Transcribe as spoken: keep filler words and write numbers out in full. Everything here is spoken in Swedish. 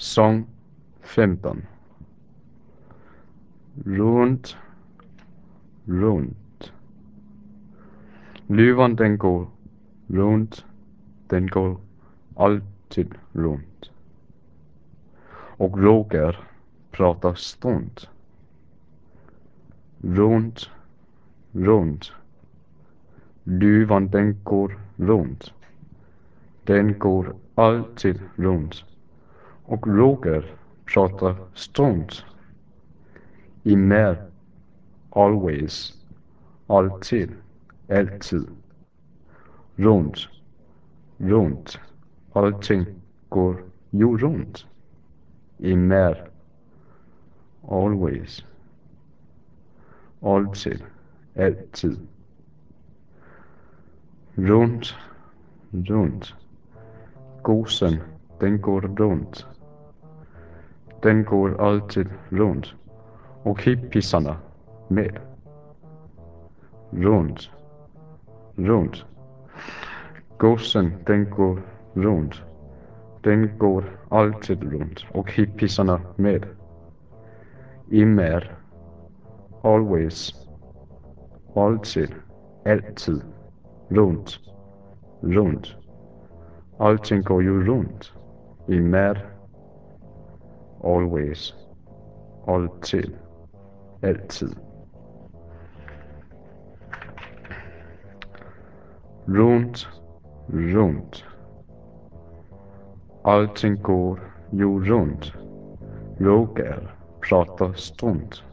Sång femton. Runt, runt. Luvan den går runt, den går alltid runt. Och Roger pratar strunt. Runt, runt. Luvan den går runt. Den går alltid runt. Och Roger pratar strunt. I mer, always, alltid, alltid. Runt, runt. Allting går ju runt. I mer, always, alltid, alltid. Runt, runt. Gosen, den går runt. Den går alltid runt. Och hippisarna med. Runt, runt. Gosen, den går runt. Den går alltid runt. Och hippisarna med. Immer, always, alltid, alltid. Runt, runt. Allting går ju runt. Immer, always, alltid, alltid. Runt, runt. Allting går ju runt. Roger pratar strunt.